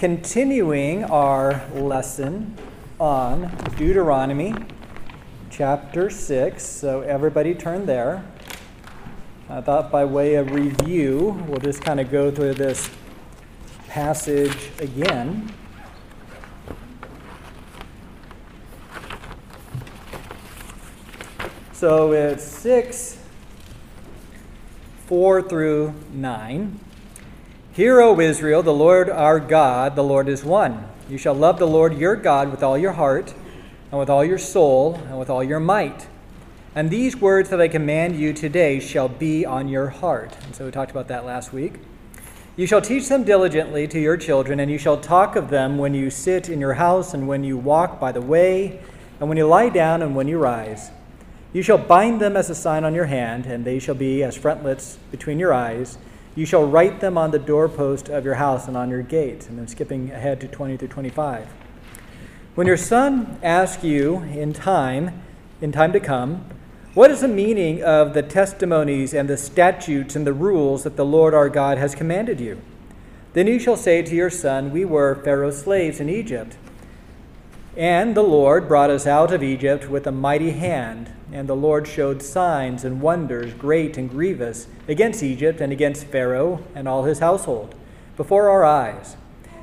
continuing our lesson on Deuteronomy chapter 6. So everybody turn there. I thought by way of review, we'll just kind of go through this passage again. So it's 6, 4 through 9. Hear, O Israel, the Lord our God, the Lord is one. You shall love the Lord your God with all your heart, and with all your soul, and with all your might. And these words that I command you today shall be on your heart. And so we talked about that last week. You shall teach them diligently to your children, and you shall talk of them when you sit in your house, and when you walk by the way, and when you lie down, and when you rise. You shall bind them as a sign on your hand, and they shall be as frontlets between your eyes. You shall write them on the doorpost of your house and on your gate. And then skipping ahead to 20 through 25. When your son asks you in time to come, what is the meaning of the testimonies and the statutes and the rules that the Lord our God has commanded you? Then you shall say to your son, we were Pharaoh's slaves in Egypt. And the Lord brought us out of Egypt with a mighty hand, and the Lord showed signs and wonders great and grievous against Egypt and against Pharaoh and all his household before our eyes.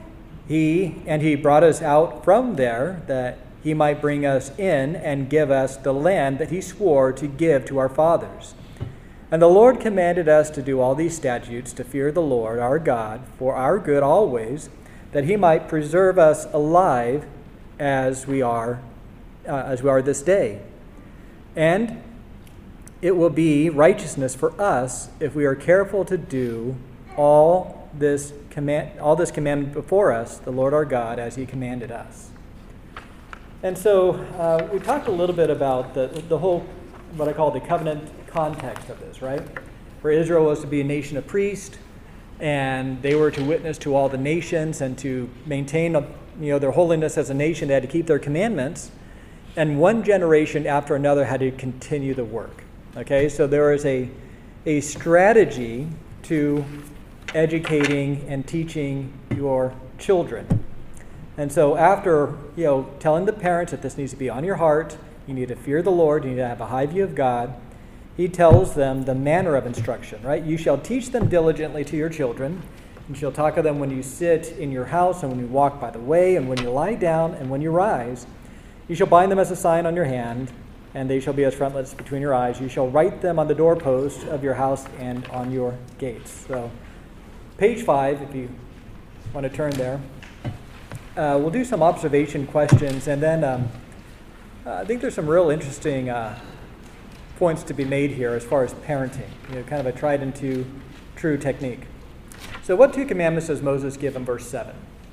He brought us out from there that he might bring us in and give us the land that he swore to give to our fathers. And the Lord commanded us to do all these statutes, to fear the Lord our God for our good always, that he might preserve us alive as we are this day. And it will be righteousness for us if we are careful to do all this commandment before us, the Lord our God, as he commanded us. And so we talked a little bit about the whole, what I call the covenant context of this, right? For Israel was to be a nation of priests, and they were to witness to all the nations and to maintain their holiness as a nation. They had to keep their commandments, and one generation after another had to continue the work. Okay, so there is a strategy to educating and teaching your children. And so after telling the parents that this needs to be on your heart, you need to fear the Lord, you need to have a high view of God, he tells them the manner of instruction, right? You shall teach them diligently to your children. You shall talk of them when you sit in your house, and when you walk by the way, and when you lie down, and when you rise. You shall bind them as a sign on your hand, and they shall be as frontlets between your eyes. You shall write them on the doorpost of your house and on your gates. So, page 5, if you want to turn there. We'll do some observation questions, and then I think there's some real interesting points to be made here as far as parenting. Kind of a tried and true technique. So what two commandments does Moses give in verse 7?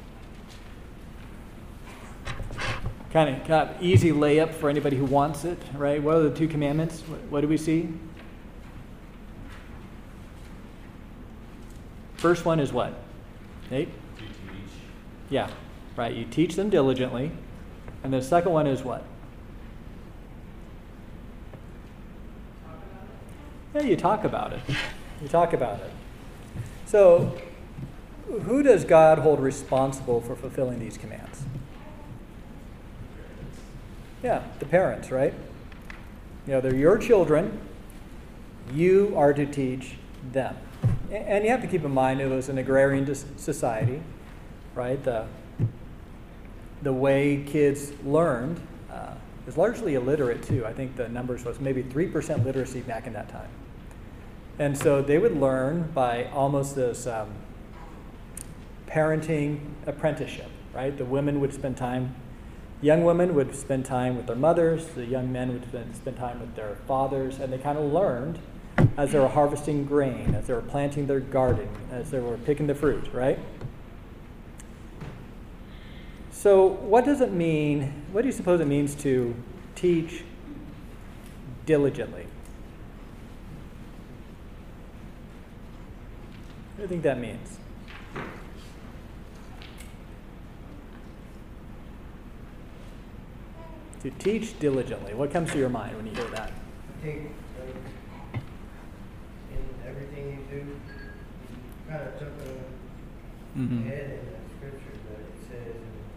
Kind of easy layup for anybody who wants it, right? What are the two commandments? What do we see? First one is what? Nate? You teach. Yeah, right. You teach them diligently. And the second one is what? Yeah, you talk about it. You talk about it. So, who does God hold responsible for fulfilling these commands? Yeah, the parents, right? They're your children. You are to teach them. And you have to keep in mind it was an agrarian society, right? The way kids learned is largely illiterate too. I think the numbers was maybe 3% literacy back in that time. And so they would learn by almost this parenting apprenticeship, right? The women would spend time, young women would spend time with their mothers, the young men would spend time with their fathers, and they kind of learned as they were harvesting grain, as they were planting their garden, as they were picking the fruit, right? So what does it mean, what do you suppose it means to teach diligently? What do you think that means? To teach diligently. What comes to your mind when you hear that? I think in everything you do, you kind of took a head and scripture, but it says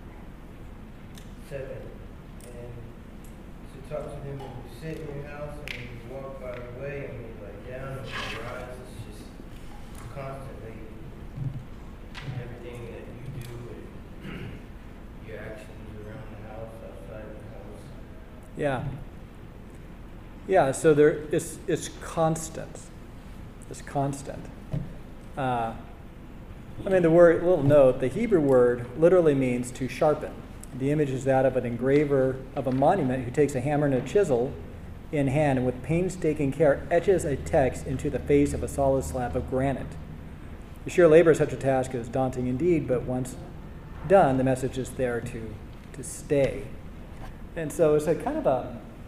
in 7, and to talk to them when you sit in your house and when you walk by the way and when you lie down and when you rise. It's just constantly everything that you do and your actions around the house, outside the house. Yeah. Yeah, so it's constant. It's constant. The word, little note, the Hebrew word literally means to sharpen. The image is that of an engraver of a monument who takes a hammer and a chisel in hand and with painstaking care etches a text into the face of a solid slab of granite. The sheer labor of such a task is daunting indeed, but once done, the message is there to stay. And so it's a kind of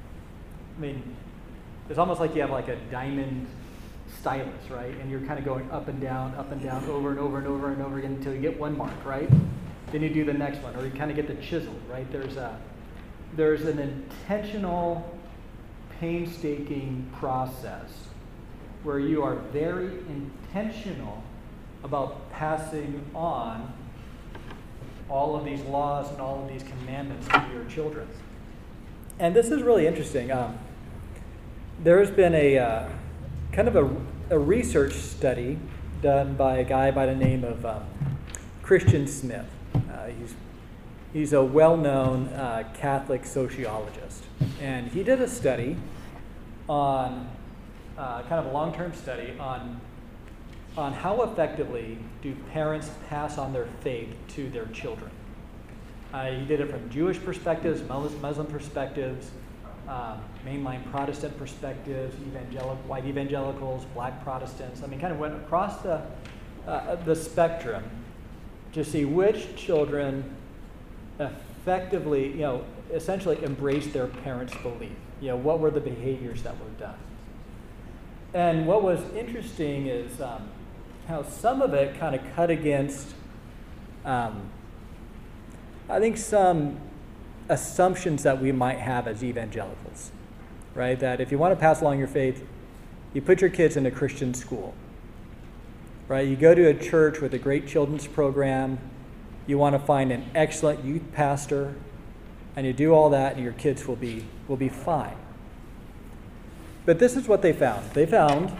it's almost like you have like a diamond stylus, right? And you're kind of going up and down, over and over and over and over again until you get one mark, right? Then you do the next one, or you kind of get the chisel, right? There's an intentional, painstaking process where you are very intentional about passing on all of these laws and all of these commandments to your children. And this is really interesting. There's been a kind of a research study done by a guy by the name of Christian Smith. He's a well-known Catholic sociologist, and he did a study on kind of a long-term study on how effectively do parents pass on their faith to their children. He did it from Jewish perspectives, Muslim perspectives, mainline Protestant perspectives, white evangelicals, black Protestants. Kind of went across the spectrum to see which children effectively, essentially embraced their parents' belief. What were the behaviors that were done? And what was interesting is how some of it kind of cut against, I think, some assumptions that we might have as evangelicals, right? That if you want to pass along your faith, you put your kids in a Christian school, right? You go to a church with a great children's program, you want to find an excellent youth pastor, and you do all that, and your kids will be fine. But this is what they found. They found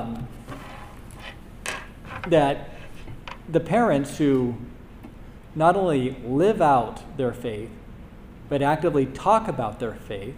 that the parents who not only live out their faith, but actively talk about their faith,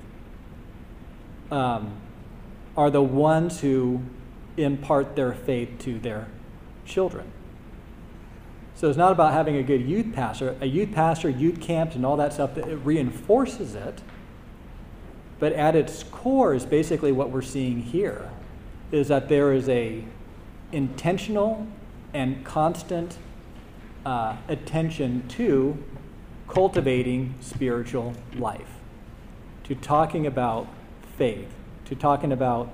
are the ones who impart their faith to their children. So it's not about having a good youth pastor, youth camps, and all that stuff, that it reinforces it. But at its core is basically what we're seeing here, is that there is a intentional and constant attention to cultivating spiritual life, to talking about faith, to talking about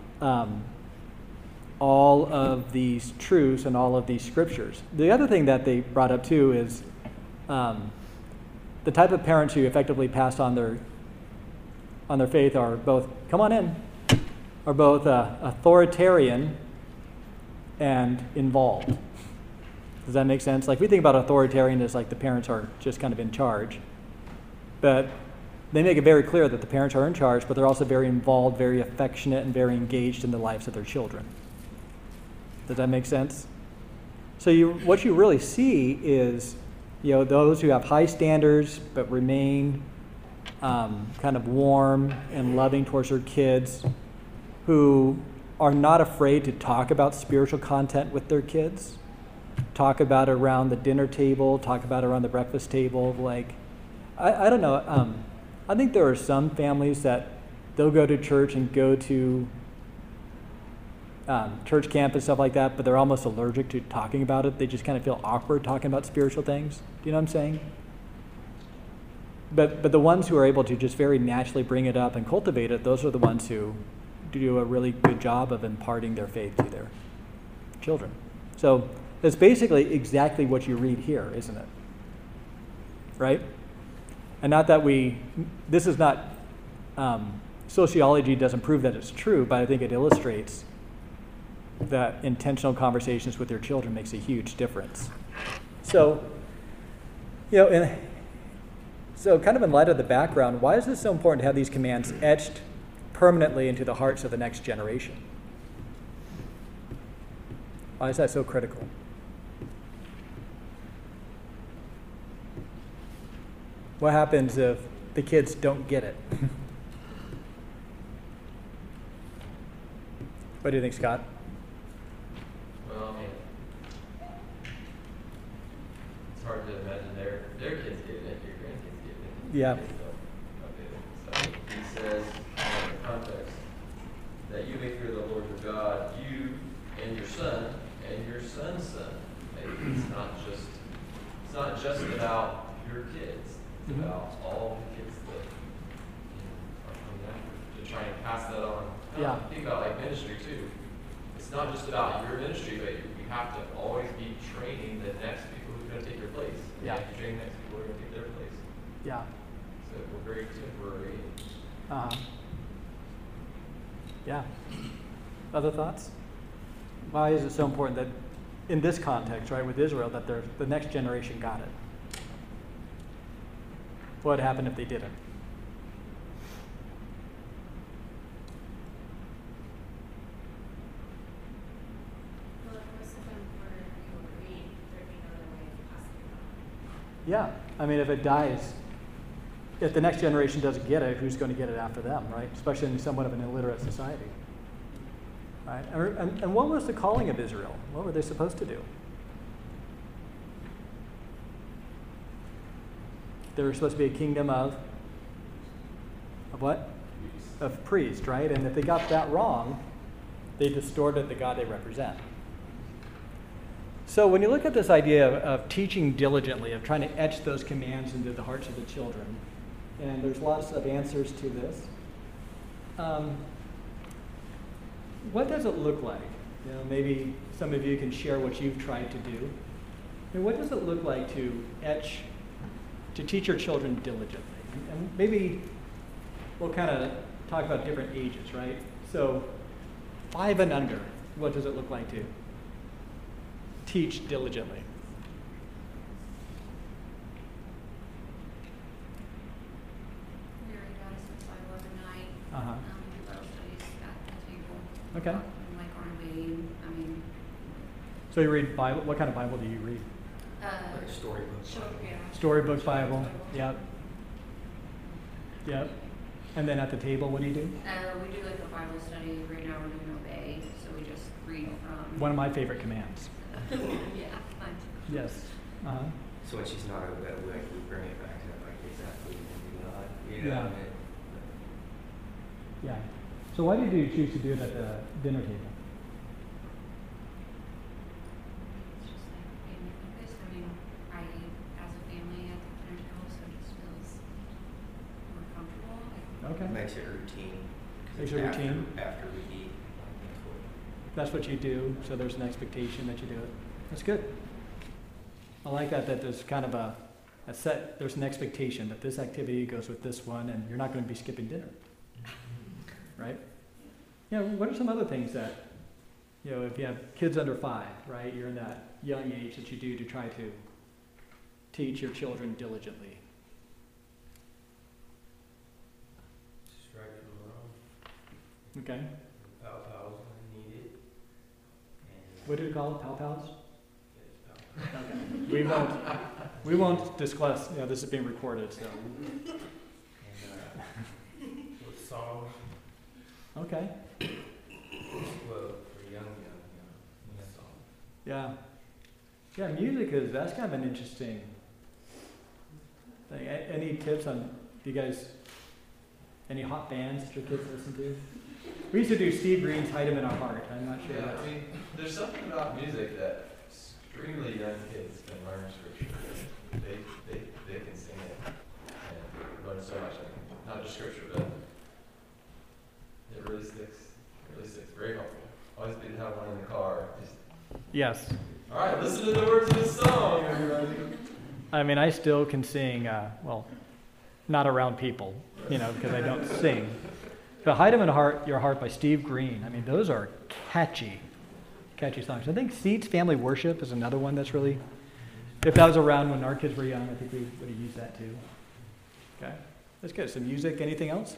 all of these truths and all of these scriptures. The other thing that they brought up too is the type of parents who effectively pass on their faith are both, come on in, are both authoritarian and involved. Does that make sense? Like, we think about authoritarian as like the parents are just kind of in charge, but they make it very clear that the parents are in charge, but they're also very involved, very affectionate, and very engaged in the lives of their children. Does that make sense? So what you really see is, those who have high standards but remain kind of warm and loving towards their kids, who are not afraid to talk about spiritual content with their kids, talk about it around the dinner table, talk about it around the breakfast table. Like, I don't know. I think there are some families that they'll go to church and go to church camp and stuff like that, but they're almost allergic to talking about it. They just kind of feel awkward talking about spiritual things. Do you know what I'm saying? But the ones who are able to just very naturally bring it up and cultivate it, those are the ones who do a really good job of imparting their faith to their children. So that's basically exactly what you read here, isn't it? Right? And not that this is not, sociology doesn't prove that it's true, but I think it illustrates that intentional conversations with your children makes a huge difference. So So kind of in light of the background, why is it so important to have these commands etched permanently into the hearts of the next generation? Why is that so critical? What happens if the kids don't get it? What do you think, Scott? Well, I mean, it's hard to imagine their kids getting it, your grandkids getting it. Yeah. So he says, in the context, that you may fear the Lord your God, you and your son and your son's son. It's not just about your kids. It's about all the kids that are coming after, to try and pass that on. Yeah. Think about like ministry too. It's not just about your ministry, but you have to always be training the next people who are going to take your place. And Yeah. you have to train the next people who are going to take their place. Yeah. So we're very temporary. Yeah. Other thoughts? Why is it so important that in this context, right, with Israel, that the next generation got it? What would happen if they didn't? Well, of course, if I'm for people to read, there'd be no other way of passing it on. Yeah. I mean, if it dies, if the next generation doesn't get it, who's going to get it after them, right? Especially in somewhat of an illiterate society. Right? And what was the calling of Israel? What were they supposed to do? They were supposed to be a kingdom of what? Of priests, right? And if they got that wrong, they distorted the God they represent. So when you look at this idea of teaching diligently, of trying to etch those commands into the hearts of the children, and there's lots of answers to this. What does it look like? Maybe some of you can share what you've tried to do. And what does it look like to teach your children diligently? And maybe we'll kind of talk about different ages, right? So 5 and under, what does it look like to teach diligently? We already got us since 5:11 night. Uh-huh. Bible studies at the table. Okay. And like Arnabane, So you read Bible. What kind of Bible do you read? Like storybooks. Yeah. Storybook Bible. Yep. Yep. And then at the table, what do you do? We do like a Bible study. Right now we're doing Obey, so we just read from. One of my favorite commands. Yeah, fun. Yes. Uh-huh. So when she's not over that, we bring it back to like exactly God. You know? Yeah. And Yeah. So why did you choose to do it at the dinner table? It's just like family focused. I mean, I eat as a family at the dinner table, so it just feels more comfortable. Okay. Makes it routine. 'Cause Makes it's it routine. After we eat. That's what you do, so there's an expectation that you do it. That's good. I like that there's kind of a set, there's an expectation that this activity goes with this one, and you're not going to be skipping dinner. Right? What are some other things that, if you have kids under 5, right, you're in that young age that you do to try to teach your children diligently? Strike from wrong. Okay? Pow-pows when needed. And What do you call it? Pow-pows? yes, pow. Okay. We won't discuss, this is being recorded, so. And with songs, Okay. well, for young songs. Yeah. Yeah, music that's kind of an interesting thing. Any tips on, any hot bands that your kids listen to? We used to do Steve Green's Hide 'Em in Our Heart. I'm not sure. Yeah, I mean, there's something about music that extremely young kids can learn scripture. They can sing it and learn so much. Not just scripture, but it really sticks. Very helpful. Always good to have one in the car. Yes. All right, listen to the words of this song, everybody. I mean, I still can sing, not around people, because I don't sing. But Hide 'Em in Your Heart by Steve Green. I mean, those are catchy songs. I think Seeds Family Worship is another one that's really if that was around when our kids were young, I think we would have used that too. Okay, that's good. Some music. Anything else?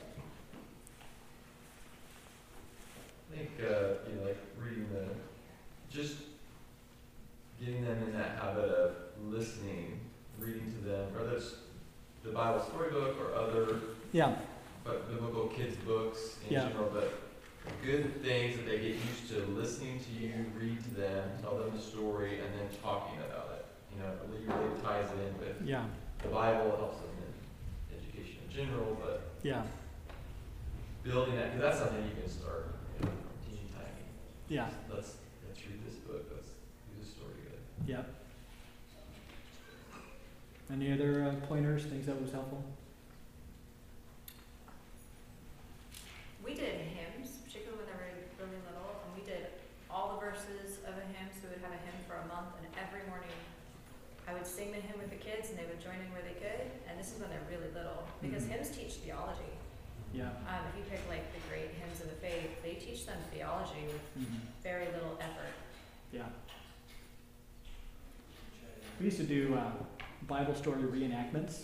I think, like reading just getting them in that habit of listening, reading to them, whether it's the Bible storybook or other biblical kids books in general, but good things that they get used to listening to you, read to them, tell them the story, and then talking about it. It really ties it in with the Bible. It helps them in education in general, but building that, because that's something you can start teeny tiny. Yeah. Let's read this book. Let's do the story good. Yeah. Any other pointers, things that was helpful? We did hymns, particularly when they were really little, and we did all the verses of a hymn, so we would have a hymn for a month, and every morning I would sing the hymn with the kids, and they would join in where they could, and this is when they're really little, because hymns teach theology. Yeah. If you pick like the great hymns of the faith, they teach them theology with very little effort. Yeah. We used to do Bible story reenactments.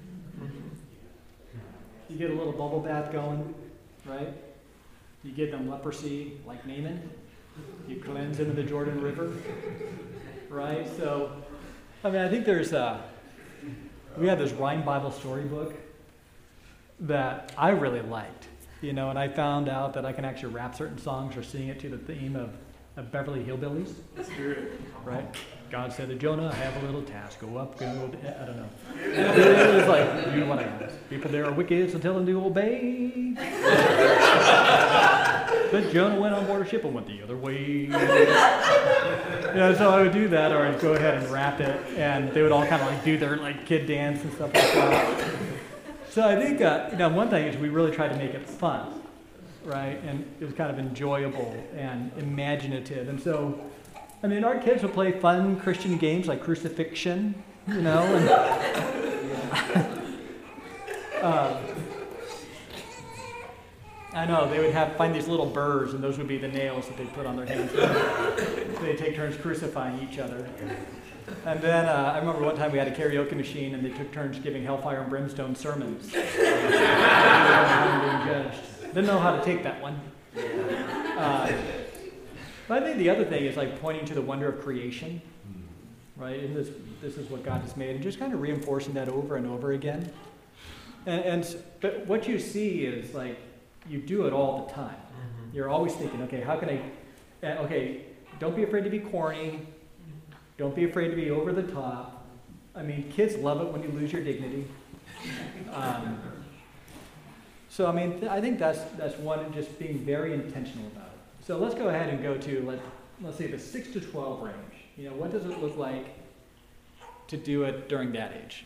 You get a little bubble bath going, right? You give them leprosy like Naaman. You cleanse into the Jordan River, right? So, I think there's we had this Rhyme Bible storybook that I really liked, and I found out that I can actually rap certain songs or sing it to the theme of Beverly Hillbillies, right? God said to Jonah, have a little task, go up, go, I don't know. It was like, you know what I ask. People there are wicked, so tell them to obey. But Jonah went on board a ship and went the other way. So I would do that, or I'd go ahead and rap it, and they would all kind of do their kid dance and stuff like that. So I think, one thing is we really tried to make it fun, right? And it was kind of enjoyable and imaginative. And so, our kids would play fun Christian games like crucifixion, and I know, they would find these little burrs, and those would be the nails that they'd put on their hands. They'd take turns crucifying each other. And then I remember one time we had a karaoke machine, and they took turns giving hellfire and brimstone sermons. Didn't know how to take that one. But I think the other thing is pointing to the wonder of creation, right? And this is what God has made, and just kind of reinforcing that over and over again. But what you see is you do it all the time. You're always thinking, okay, how can don't be afraid to be corny. Don't be afraid to be over the top. Kids love it when you lose your dignity. So I think that's one, just being very intentional about it. So let's go ahead and go to, let's say the 6 to 12 range. What does it look like to do it during that age?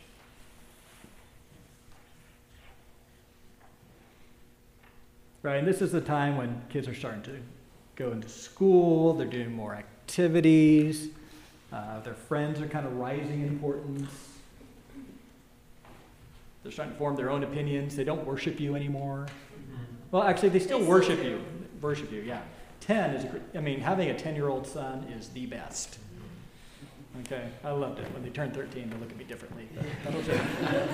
Right, and this is the time when kids are starting to go into school, they're doing more activities, their friends are kind of rising in importance. They're starting to form their own opinions. They don't worship you anymore. Well, actually, they still worship you. Worship you, yeah. 10 is, having a 10-year-old son is the best. Okay, I loved it. When they turn 13, they look at me differently. But that'll change.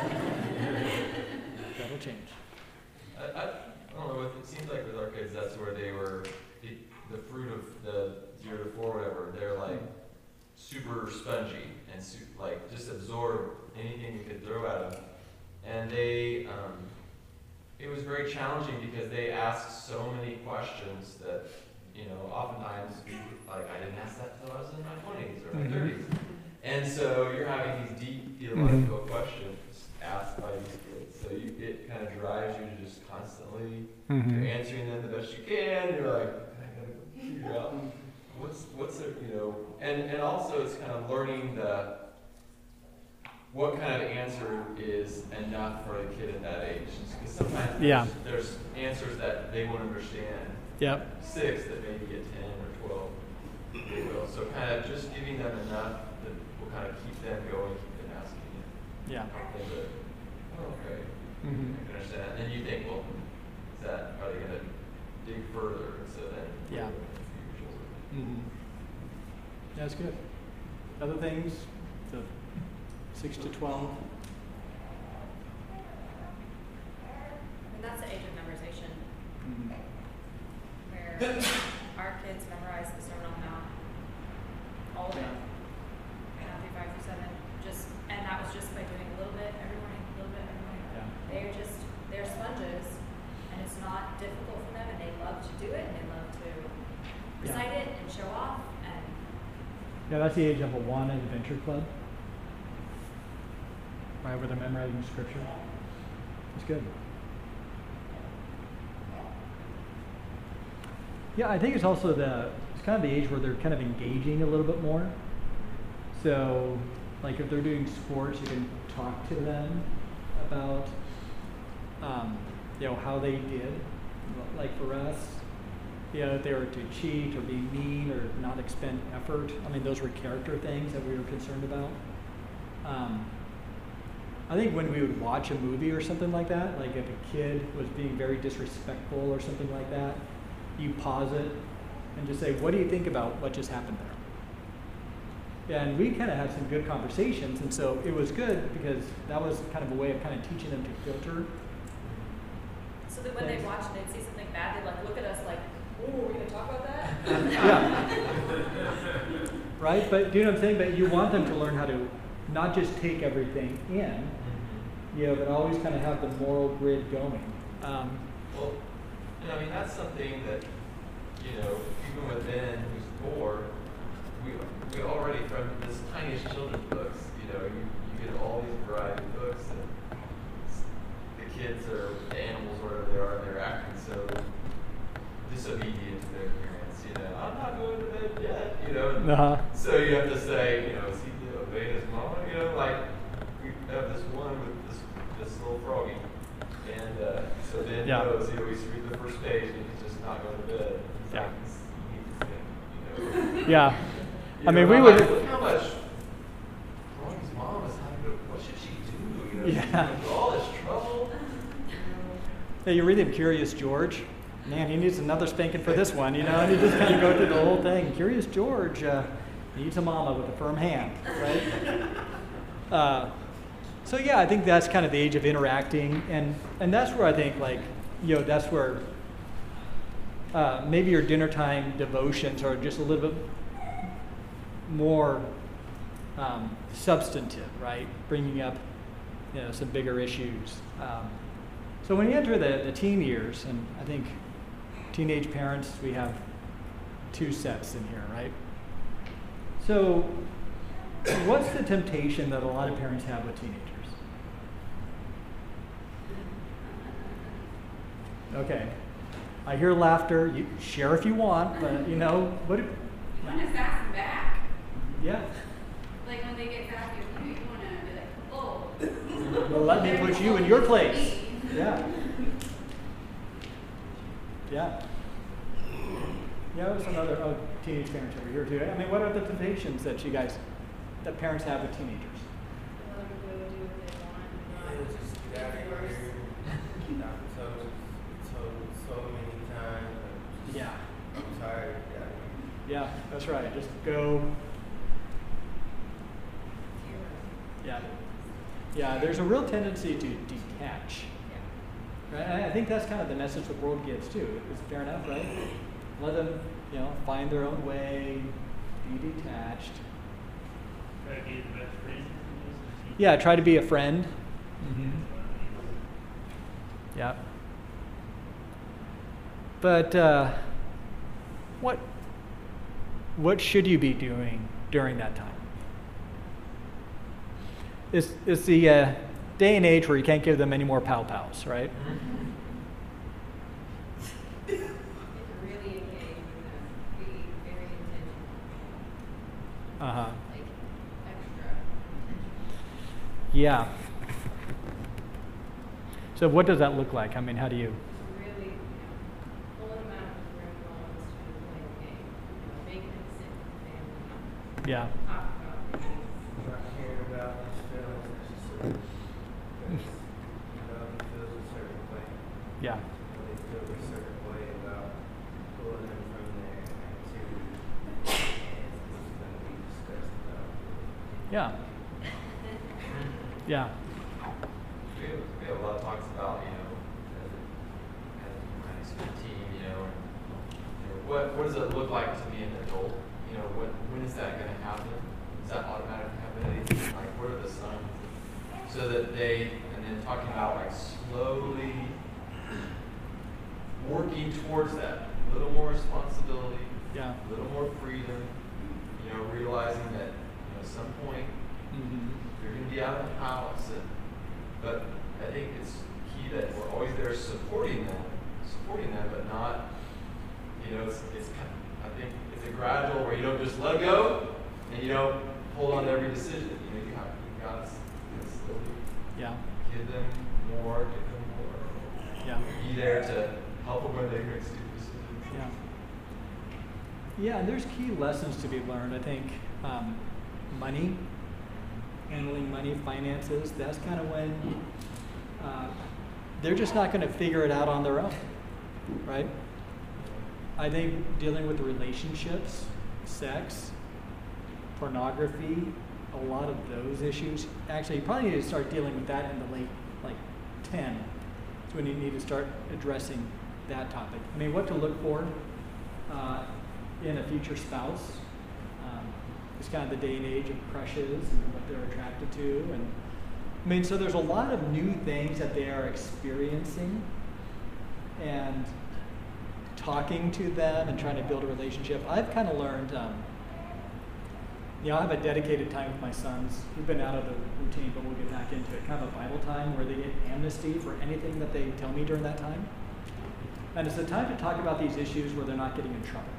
That'll change. I don't know, it seems like with our kids, that's where they were, the fruit of the 0 to 4, whatever, they're super spongy and just absorb anything you could throw at them. And they, it was very challenging because they asked so many questions that, oftentimes I didn't ask that until I was in my 20s or my 30s. And so you're having these deep theological questions asked by these kids. So it kind of drives you to just constantly you're answering them the best you can. You're like, I gotta figure out what's it, and also it's kind of learning what kind of answer is enough for a kid at that age. Because sometimes there's answers that they won't understand. Yep. 6 that maybe at 10 or 12 they will. So kind of just giving them enough that will kind of keep them going, keep them asking it. Yeah. Okay. I can understand that. And then you think, well, are they going to dig further? And so then yeah. That's good. Other things to 6 to 12. And that's the age of memorization, Mhm. where our kids memorize the Sermon on the Mount all of it, Matthew 5 through 7. And that was just by doing a little bit every morning, a little bit every morning. Yeah. They're sponges, and it's not difficult for them, and they love to do it, and they love to recite it and show off. And Yeah, that's the age of Awana Adventure Club. Right, where they're memorizing scripture. It's good. Yeah, I think it's also it's kind of the age where they're kind of engaging a little bit more. So, like if they're doing sports, you can talk to them about, how they did. Like for us, if they were to cheat or be mean or not expend effort. I mean, those were character things that we were concerned about. I think when we would watch a movie or something like that, like if a kid was being very disrespectful or something like that, you pause it and just say, what do you think about what just happened there? And we kind of had some good conversations, and so it was good because that was kind of a way of kind of teaching them to filter. so that when they'd watch and they'd see something bad, they'd like look at us like, "Ooh, are we going to talk about that?" Yeah. Right? But do you know what I'm saying? But you want them to learn how to not just take everything in, but always kind of have the moral grid going. Well, I mean, that's something that, even with Ben, who's 4, we already, from this tiniest children's books, you get all these variety of books, and the kids are the animals, whatever they are, and they're acting so disobedient to their parents, I'm not going to bed yet, So you have to say, is he obeying his mama? Like, we have this one with this little froggy. And so Ben knows, he's reading the first page and he's just not going to bed. He's like, he needs to Yeah. I mean, we I'm would. like, look how much Froggy's mom is having to, what should she do? All this trouble. Hey, you read him Curious George. Man, he needs another spanking for this one, and you just kind of go through the whole thing. Curious George needs a mama with a firm hand, right? So yeah, I think that's kind of the age of interacting, and that's where I think that's where maybe your dinner time devotions are just a little bit more substantive, right? Bringing up some bigger issues. So when you enter the teen years, and I think teenage parents, we have 2 sets in here, right? So what's the temptation that a lot of parents have with teenagers? Okay. I hear laughter. You share if you want, but what? You want to sass them back. Yeah. Like when they get sassy with you, you want to be like, oh. Well, let me put you in your place. Yeah. Yeah. There's some other teenage parents over here too. I mean, what are the temptations that parents have with teenagers? Let them go do what they want. It's just got here. I've told so many times. Yeah. I'm tired. Yeah, that's right. Just go. Yeah. Yeah, there's a real tendency to detach. Right? And I think that's kind of the message the world gets too. Is it fair enough, right? Let them, find their own way, be detached. Try to be the best friend. Yeah, try to be a friend. Mm-hmm. Yeah. But what should you be doing during that time? It's the day and age where you can't give them any more pow-pows, right? Really engage with them. Be very intentional. Uh-huh. Like extra. Yeah. So what does that look like? I mean, how do you? Really, pulling them out of the room while it's playing the game. Making them sit with the family. Yeah. Talk about things. Not caring about his feelings necessarily. He feels a certain way. Yeah. When they feel a certain way about pulling him from their activity, and it's going to be discussed about. Yeah. Yeah. We have a lot of talks about, as a team, what does it look like to be an adult? When is that going to happen? Is that automatic happening? Like, what are the signs? So that and then talking about like slowly working towards that, a little more responsibility, Yeah. a little more freedom, realizing that at some point you're going to be out of the house, but I think it's key that we're always there supporting them, but not, it's I think it's a gradual where you don't just let go and you don't hold on to every decision. You've got to slowly give them more, be there to help them when they make stupid decisions. Yeah, and there's key lessons to be learned. I think money, handling money, finances, that's kind of when they're just not going to figure it out on their own, right? I think dealing with relationships, sex, pornography, a lot of those issues. Actually, you probably need to start dealing with that in the late, 10. That's when you need to start addressing that topic. I mean, what to look for in a future spouse. It's kind of the day and age of crushes and what they're attracted to. And so there's a lot of new things that they are experiencing, and talking to them and trying to build a relationship. I've kind of learned, I have a dedicated time with my sons. We've been out of the routine, but we'll get back into it. Kind of a Bible time where they get amnesty for anything that they tell me during that time. And it's a time to talk about these issues where they're not getting in trouble.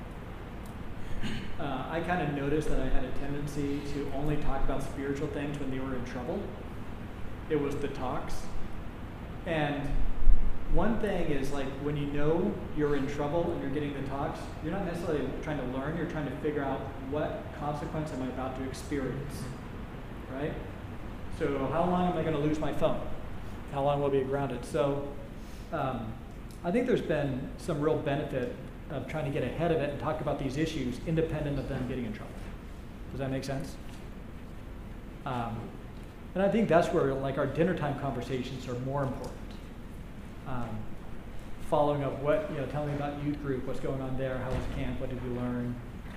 I kind of noticed that I had a tendency to only talk about spiritual things when they were in trouble. It was the talks. And one thing is, when you're in trouble and you're getting the talks, you're not necessarily trying to learn, you're trying to figure out what consequence am I about to experience, right? So how long am I going to lose my phone? How long will I be grounded? So I think there's been some real benefit of trying to get ahead of it and talk about these issues independent of them getting in trouble. Does that make sense? And I think that's where our dinner time conversations are more important. Following up tell me about youth group, what's going on there, how was camp, what did you learn?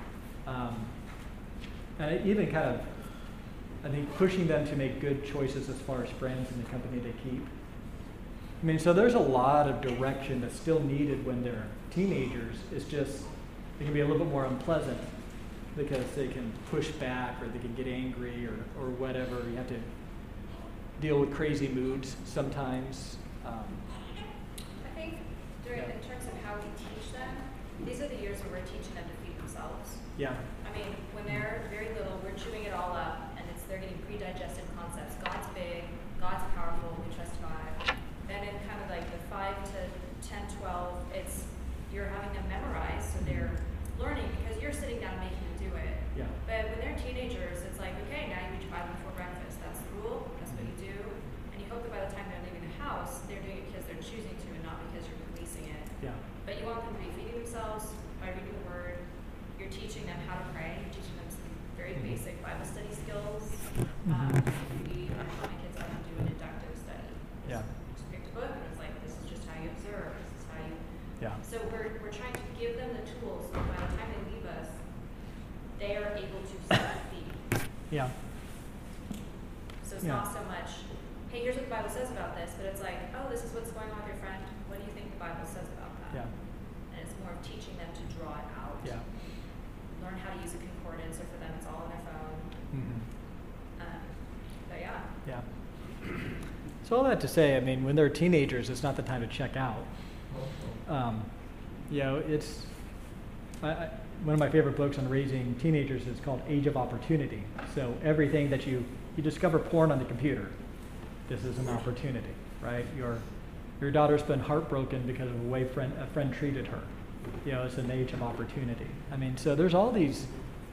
And even kind of, I think, pushing them to make good choices as far as friends and the company they keep. So there's a lot of direction that's still needed when they're teenagers. It's just, it can be a little bit more unpleasant because they can push back or they can get angry or whatever. You have to deal with crazy moods sometimes. I think in terms of how we teach them, these are the years where we're teaching them to feed themselves. Yeah. When they're very little, we're chewing it all up, and they're getting pre-digested concepts. God's big, God's powerful, we trust God. Then in kind of the 5 to 10, 12, you're having them memorize, so they're learning because you're sitting down making them do it. Yeah. But when they're teenagers, it's okay, now you read your Bible before breakfast. That's the rule. That's what you do. And you hope that by the time they're leaving the house, they're doing it because they're choosing to and not because you're policing it. Yeah. But you want them to be feeding themselves by reading the Word. You're teaching them how to pray. You're teaching them some very basic Bible study skills. My kids let them do an inductive study. Yeah. Just picked a book and it's this is just how you observe. This is how you. Yeah. So we're trying to give them the tools so by the time they leave us, they are able to self-feed. Yeah. So it's not so much, hey, here's what the Bible says about this, but it's oh, this is what's going on with your friend. What do you think the Bible says about that? Yeah. And it's more of teaching them to draw it out. Yeah. Learn how to use a concordance, or for them, it's all on their phone. But yeah. Yeah. So all that to say, when they're teenagers, it's not the time to check out. It's one of my favorite books on raising teenagers is called Age of Opportunity. So everything that you discover porn on the computer, this is an opportunity, right? Your daughter's been heartbroken because of the way a friend treated her. It's an age of opportunity. So there's all these,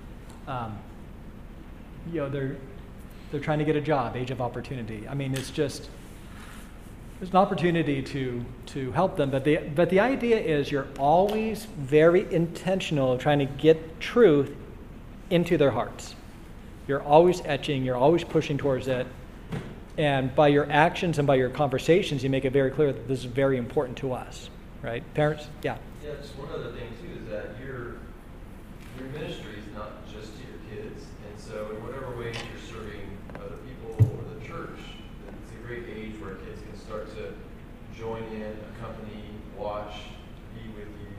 they're trying to get a job, age of opportunity. There's an opportunity to help them, but the idea is you're always very intentional trying to get truth into their hearts. You're always etching, you're always pushing towards it. And by your actions and by your conversations, you make it very clear that this is very important to us, right? Parents, yeah. Yeah, just one other thing too is that your ministry is not just to your kids, and so in whatever ways you're serving other people or the church, it's a great age where kids can start to join in, accompany, watch, be with you.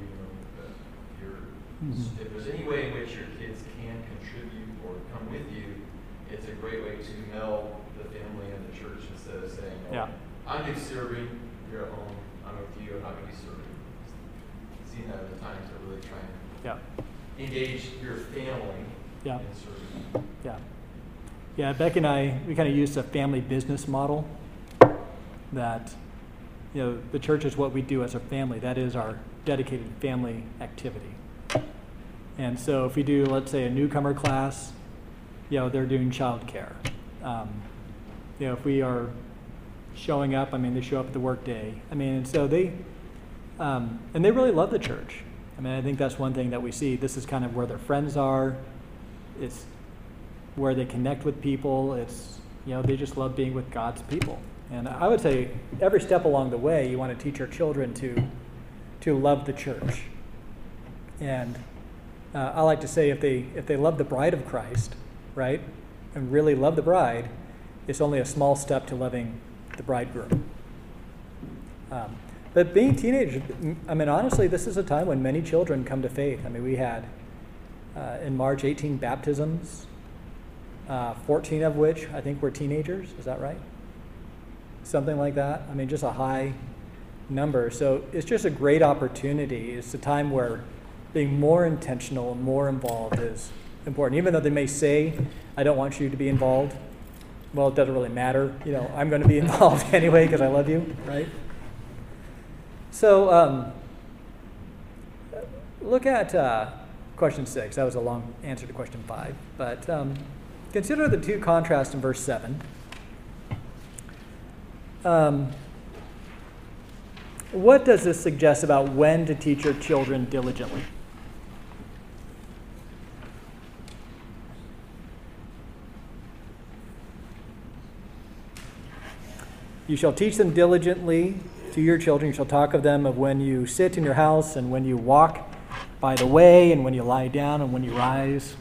If there's any way in which your kids can contribute or come with you, it's a great way to meld the family and the church instead of saying, Yeah. I'm going to be serving, you're at home, I'm with you, I'm not going to be serving. Seeing that as a time to really try and engage your family in serving. Yeah, Becky and I, we kind of used a family business model that, the church is what we do as a family. That is our dedicated family activity. And so if we do, let's say, a newcomer class, they're doing childcare. If we are showing up, they show up at the work day. And so they really love the church. I think that's one thing that we see. This is kind of where their friends are. It's where they connect with people. It's, they just love being with God's people. And I would say every step along the way, you want to teach your children to love the church. And I like to say if they love the bride of Christ, right, and really love the bride, it's only a small step to loving the bridegroom. But being teenagers, honestly, this is a time when many children come to faith. We had in March 18 baptisms, 14 of which I think were teenagers. Is that right? Something like that. Just a high number. So it's just a great opportunity. It's a time where being more intentional and more involved is important. Even though they may say, I don't want you to be involved. Well, it doesn't really matter. I'm going to be involved anyway because I love you, right? So look at question 6. That was a long answer to question 5. But consider the two contrasts in verse 7. What does this suggest about when to teach your children diligently? You shall teach them diligently to your children. You shall talk of them of when you sit in your house and when you walk by the way and when you lie down and when you rise.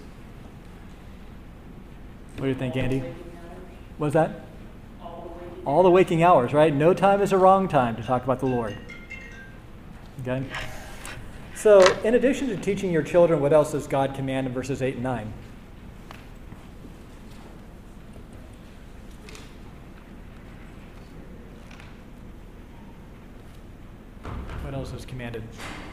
What do you think, Andy? What was that? All the waking hours, right? No time is a wrong time to talk about the Lord. Okay? So, in addition to teaching your children, what else does God command in verses 8 and 9? What else is commanded?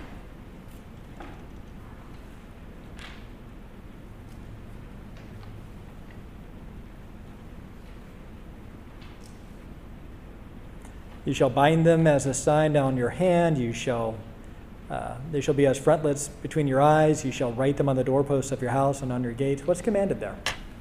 You shall bind them as a sign on your hand. They shall be as frontlets between your eyes. You shall write them on the doorposts of your house and on your gates. What's commanded there?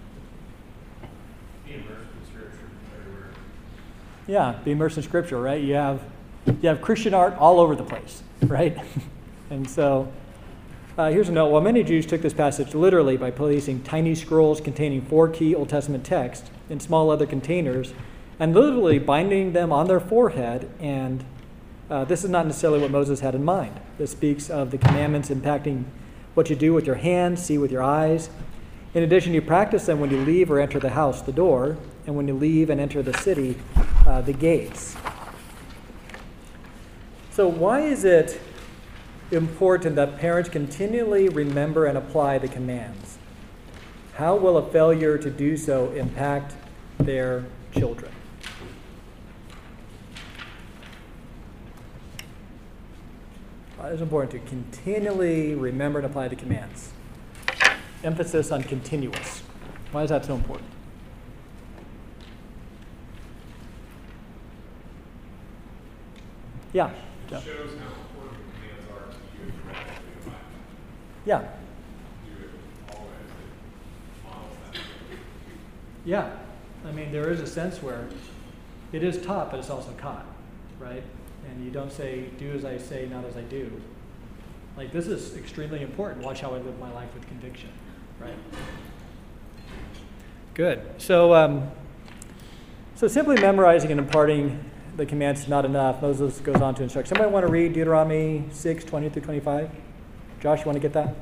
Be immersed in Scripture everywhere. Yeah, be immersed in Scripture, right? You have Christian art all over the place, right? And so here's a note. While many Jews took this passage literally by placing tiny scrolls containing 4 key Old Testament texts in small leather containers and literally binding them on their forehead, and this is not necessarily what Moses had in mind. This speaks of the commandments impacting what you do with your hands, see with your eyes. In addition, you practice them when you leave or enter the house, the door, and when you leave and enter the city, the gates. So why is it important that parents continually remember and apply the commands? How will a failure to do so impact their children? It's important to continually remember and apply the commands. Emphasis on continuous. Why is that so important? Yeah. It shows how important the commands are to you and your attitude in life. Yeah. Do it always. It models that. Yeah. There is a sense where it is taught, but it's also caught, right? And you don't say, do as I say, not as I do. This is extremely important. Watch how I live my life with conviction, right? Good. So So simply memorizing and imparting the commands is not enough. Moses goes on to instruct. Somebody want to read Deuteronomy 6, 20 through 25? Josh, you want to get that?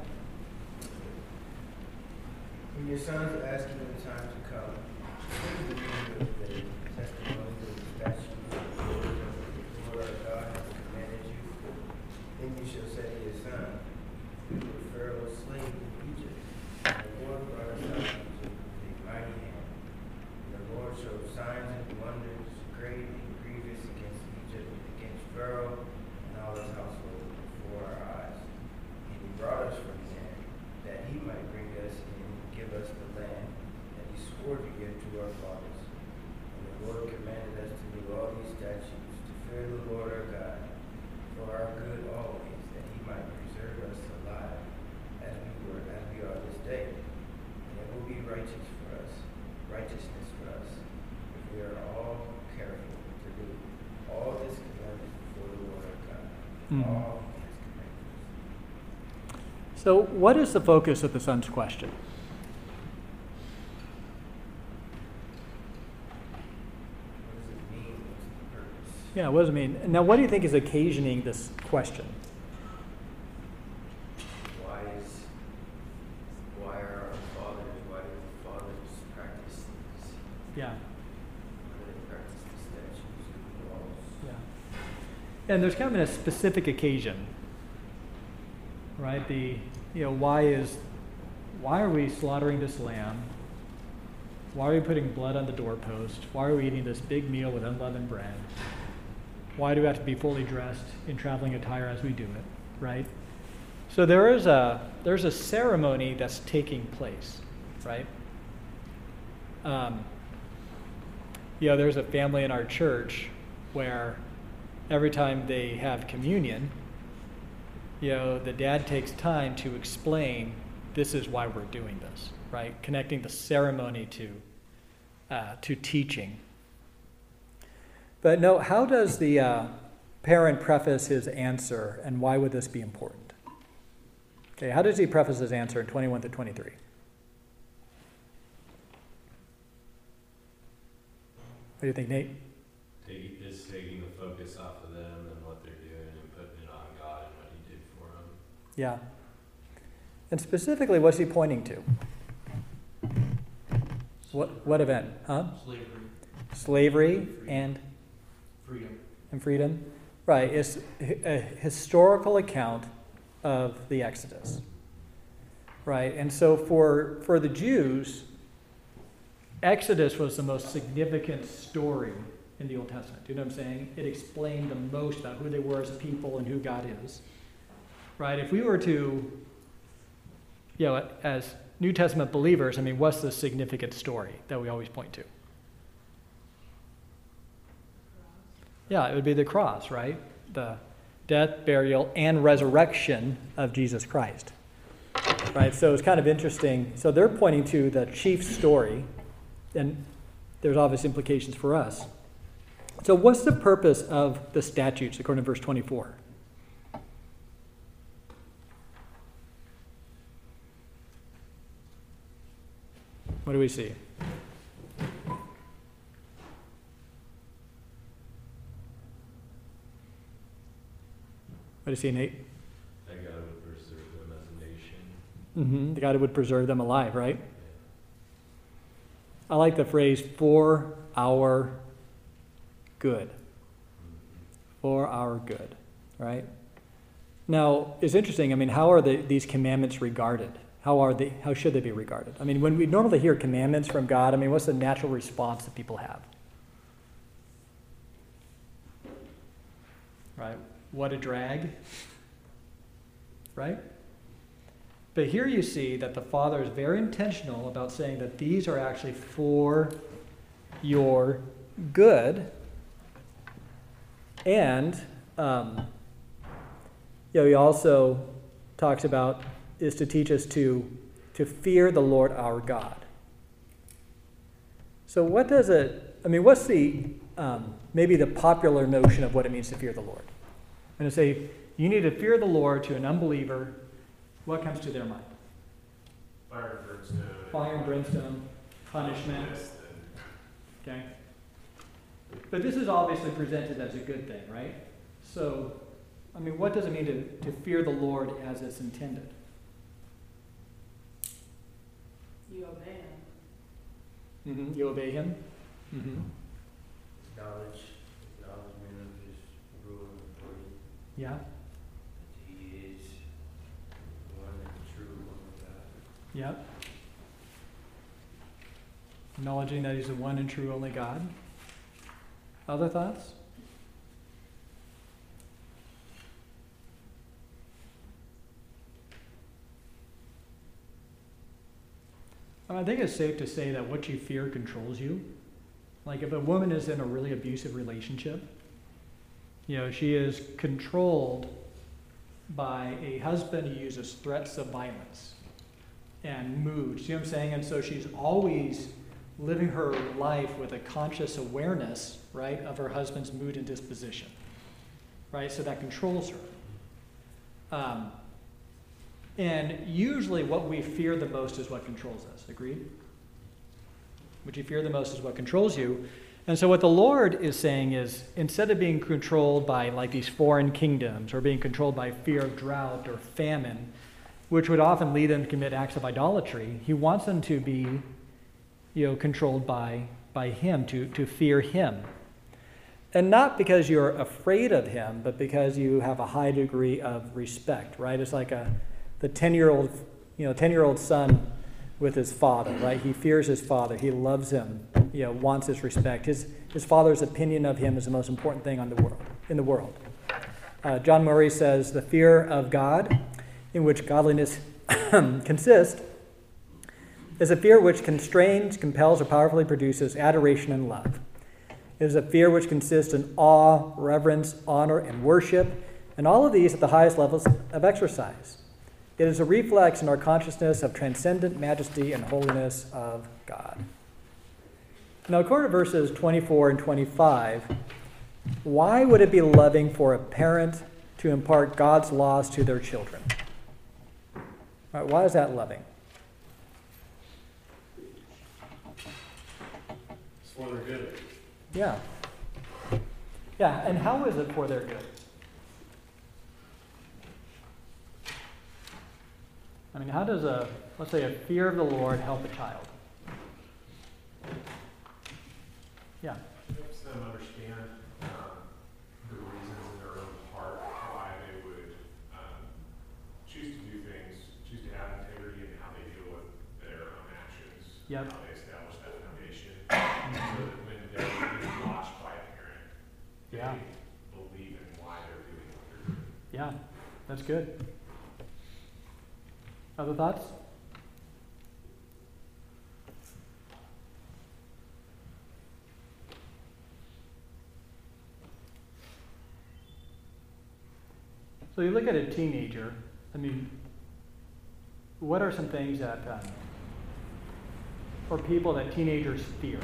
When your sons ask you in time to come, sing the music of the testimonies of the statutes of the Lord our God has commanded you. Then you shall say to your son, we were Pharaoh's slaves in Egypt, and the Lord brought us out of Egypt with a mighty hand. And the Lord showed signs and wonders, great and grievous, against Egypt, against Pharaoh and all his household before our eyes. And he brought us from there, that he might bring us in and give us the land that he swore to give to our fathers. And the Lord commanded us to do all these statutes, to fear the Lord our God, for our good always, that he might preserve us alive, as we are this day. And it will be righteousness for us, if we are all careful to do all this commandment before the Lord our God. All his commandments. So what is the focus of the son's question? What does it mean? What's the purpose? Yeah, what does it mean? Now, what do you think is occasioning this question? Why are our fathers, why do the fathers practice these? Yeah. Why do they practice the statutes and the laws? Yeah. And there's kind of a specific occasion, right? Why are we slaughtering this lamb? Why are we putting blood on the doorpost? Why are we eating this big meal with unleavened bread? Why do we have to be fully dressed in traveling attire as we do it, right? So there's a ceremony that's taking place, right? There's a family in our church where every time they have communion, the dad takes time to explain this is why we're doing this, right? Connecting the ceremony to teaching. But no, how does the parent preface his answer, and why would this be important? Okay, how does he preface his answer in 21 to 23? What do you think, Nate? Taking the focus off of them and what they're doing and putting it on God and what he did for them. Yeah. And specifically, what's he pointing to? What event? Huh? Slavery and freedom. Right. It's a historical account of the Exodus. Right. And so for the Jews, Exodus was the most significant story in the Old Testament. Do you know what I'm saying? It explained the most about who they were as people and who God is. Right? If we were to, as New Testament believers, what's the significant story that we always point to? Yeah, it would be the cross, right? The death, burial, and resurrection of Jesus Christ. Right? So it's kind of interesting. So they're pointing to the chief story, and there's obvious implications for us. So what's the purpose of the statutes, according to verse 24? What do we see? What do you see, Nate? That God would preserve them as a nation. Mm-hmm. The God would preserve them alive, right? I like the phrase, for our good. For our good, right? Now, it's interesting. How are these commandments regarded? How should they be regarded? When we normally hear commandments from God, what's the natural response that people have? Right? What a drag. Right? But here you see that the Father is very intentional about saying that these are actually for your good. And he also talks about is to teach us to fear the Lord our God. So what does it, what's the, maybe the popular notion of what it means to fear the Lord? I'm going to say, you need to fear the Lord to an unbeliever. What comes to their mind? Fire and brimstone. Fire and brimstone, punishment. Okay. But this is obviously presented as a good thing, right? So, I mean, what does it mean to fear the Lord as it's intended? You obey him. Mm-hmm. You obey him? Mm-hmm. Acknowledgement of his rule and authority. Yeah. That he is one and true one of God. Yep. Acknowledging that he's the one and true only God. Other thoughts? I think it's safe to say that what you fear controls you. Like if a woman is in a really abusive relationship, she is controlled by a husband who uses threats of violence and moods. You know what I'm saying? And so she's always living her life with a conscious awareness, right, of her husband's mood and disposition, right? So that controls her. And usually what we fear the most is what controls us. Agreed? What you fear the most is what controls you. And so what the Lord is saying is, instead of being controlled by like these foreign kingdoms or being controlled by fear of drought or famine, which would often lead them to commit acts of idolatry, he wants them to be controlled by him, to fear him. And not because you're afraid of him, but because you have a high degree of respect, right? It's like the 10-year-old son with his father, right? He fears his father. He loves him, wants his respect. His father's opinion of him is the most important thing in the world. John Murray says, the fear of God, in which godliness consists, is a fear which constrains, compels, or powerfully produces adoration and love. It is a fear which consists in awe, reverence, honor, and worship, and all of these at the highest levels of exercise. It is a reflex in our consciousness of transcendent majesty and holiness of God. Now, according to verses 24 and 25, why would it be loving for a parent to impart God's laws to their children? All right, why is that loving? It's for their good. Yeah. Yeah, and how is it for their good? I mean, how does let's say a fear of the Lord help a child? Yeah. It helps them understand the reasons in their own heart why they would choose to do things, choose to have integrity in how they deal with their own actions, Yep. how they establish that foundation, so that when they're being watched by a parent, Yeah. they believe in why they're doing what they're doing. Yeah, that's good. Other thoughts? So you look at a teenager, I mean, what are some things that, or people that teenagers fear?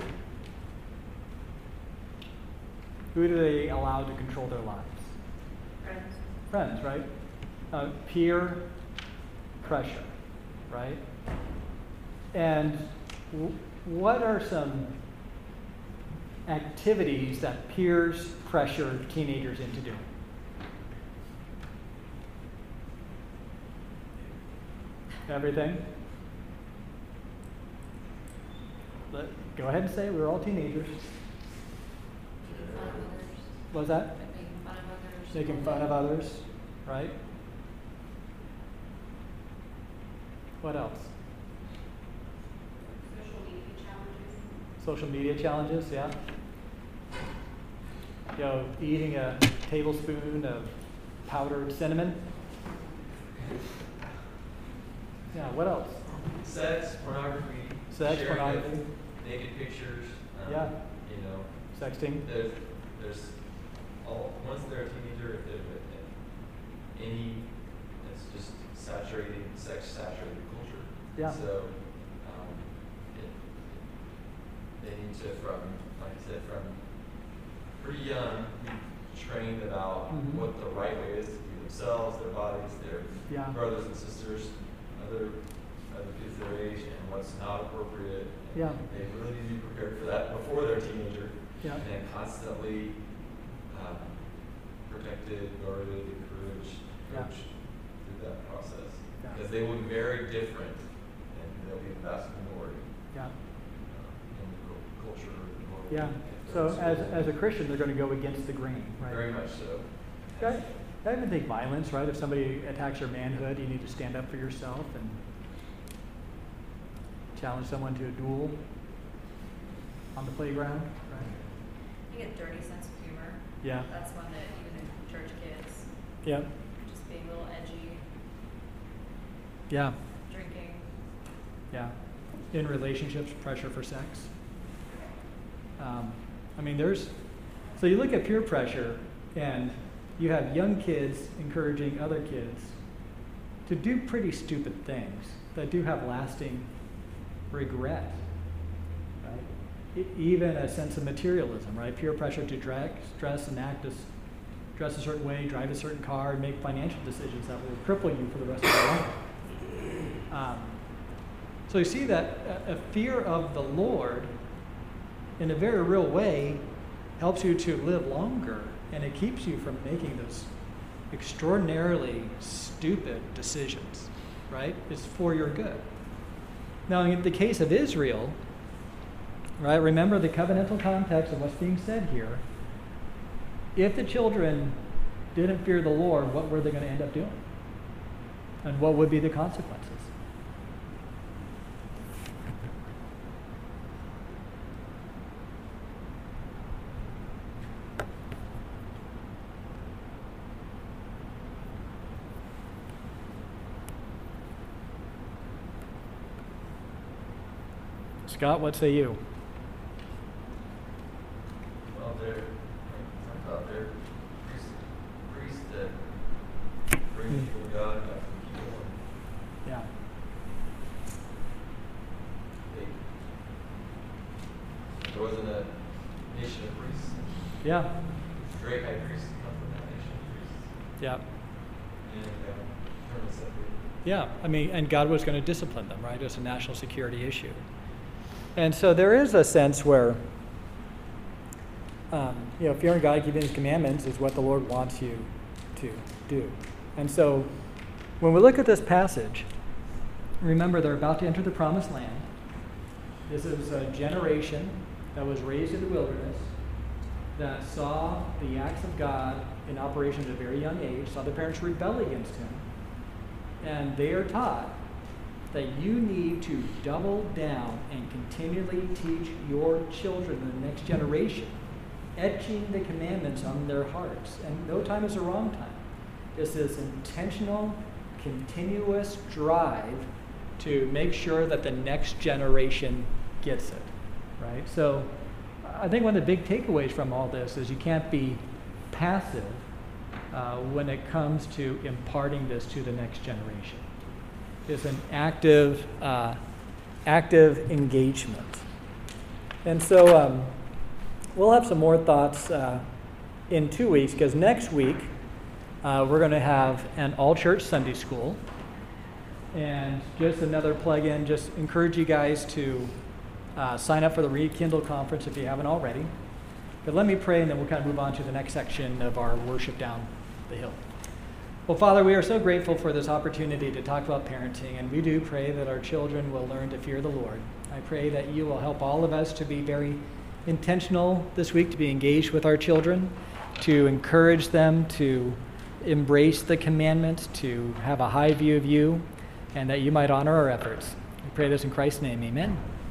Who do they allow to control their lives? Friends. Friends, right? Peer pressure, right? And what are some activities that peers pressure teenagers into doing? Everything? Go ahead and say it. We're all teenagers. Making fun of others. What's that? Making fun of others. Making fun of others, right? What else? Social media challenges. Social media challenges, yeah. Eating a tablespoon of powdered cinnamon. Yeah, what else? Sex, pornography. Sex, sharing of pornography. naked pictures. Yeah. Sexting. There's once they're a teenager, it's just sex-saturated culture. Yeah. So they need to, from pretty young, be trained about Mhm. what the right way is to view themselves, their bodies, their Yeah. brothers and sisters, other kids their age, and what's not appropriate. Yeah. They really need to be prepared for that before they're a teenager. Yeah. And constantly protected, guarded, encouraged, coached through that process. Yeah. Because they will be very different, and they'll be the vast minority Yeah. in the culture. The world. Yeah. So as a Christian, they're going to go against the grain, right? Very much so. I even think violence, right? If somebody attacks your manhood, you need to stand up for yourself and challenge someone to a duel on the playground, right? You get dirty sense of humor. Yeah. That's one that even in church kids, Yeah. just being a little edgy, Yeah. drinking. Yeah. In relationships, pressure for sex. I mean, so you look at peer pressure, and you have young kids encouraging other kids to do pretty stupid things that do have lasting regret, right? Even a sense of materialism, right? Peer pressure to dress and dress a certain way, drive a certain car, and make financial decisions that will cripple you for the rest of your life. So you see that a fear of the Lord, in a very real way, helps you to live longer, and it keeps you from making those extraordinarily stupid decisions, right? It's for your good. Now, in the case of Israel, right, remember the covenantal context of what's being said here. If the children didn't fear the Lord, what were they going to end up doing? And what would be the consequences? Scott, what say you? Well, they're priests that bring the people of God back from the Lord. Yeah. There wasn't a nation of priests. Yeah. Great high priests come from that nation of priests. Yeah. And turned to separate. Yeah. I mean, and God was going to discipline them, right? It was a national security issue. And so there is a sense where, fearing God, keeping His commandments is what the Lord wants you to do. And so when we look at this passage, remember they're about to enter the promised land. This is a generation that was raised in the wilderness, that saw the acts of God in operation at a very young age, saw their parents rebel against Him. And they are taught that you need to double down and continually teach your children in the next generation, etching the commandments on their hearts. And no time is a wrong time. It's this intentional, continuous drive to make sure that the next generation gets it, right? So I think one of the big takeaways from all this is you can't be passive when it comes to imparting this to the next generation. It's an active engagement. And so we'll have some more thoughts in 2 weeks, because next week we're going to have an all-church Sunday school. And just another plug-in, just encourage you guys to sign up for the Rekindle Conference if you haven't already. But let me pray, and then we'll kind of move on to the next section of our worship down the hill. Well, Father, we are so grateful for this opportunity to talk about parenting, and we do pray that our children will learn to fear the Lord. I pray that you will help all of us to be very intentional this week, to be engaged with our children, to encourage them to embrace the commandments, to have a high view of you, and that you might honor our efforts. We pray this in Christ's name. Amen.